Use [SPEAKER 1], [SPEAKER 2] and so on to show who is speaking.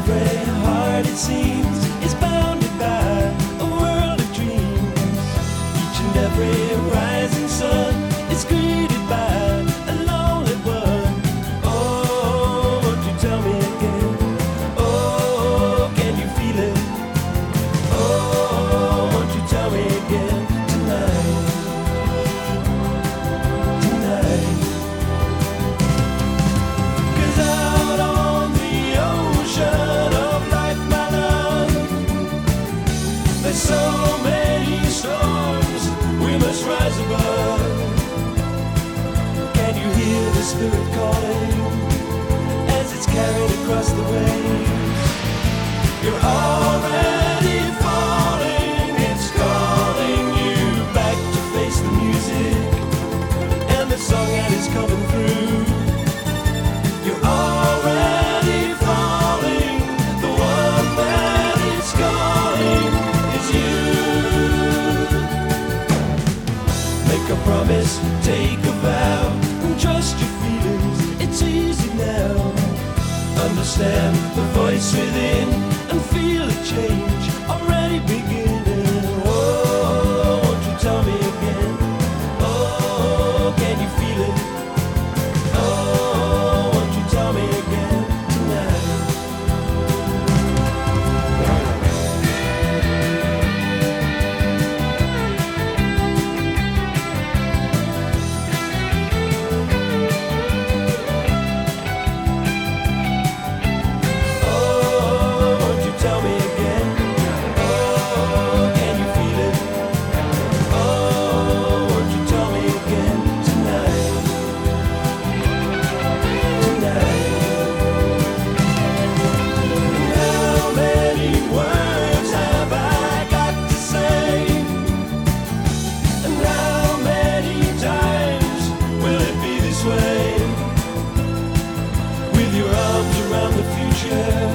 [SPEAKER 1] every heart, it seems, is bounded by a world of dreams. Each and every rising sun is greeted by a lonely one. Oh, won't you tell me again? Oh, can you feel it? Oh, won't you tell me again tonight? Tonight. 'Cause out on the ocean of life, my love, there's so many storms we must rise above. Can you hear the spirit calling as it's carried across the waves? You're already falling, it's calling you back to face the music and the song that is coming through. You're already falling, the one that is calling is you. Make a promise, take a vow, and trust your feelings, it's easy now. Understand the voice within and feel a change already beginning. Oh, won't you tell me again? Oh, can you feel it? Oh, won't you tell me again tonight? Oh, won't you tell me again? Oh, can you feel it? Oh, won't you tell me again tonight? Tonight. How many words have I got to say? And how many times will it be this way? With your arms around the future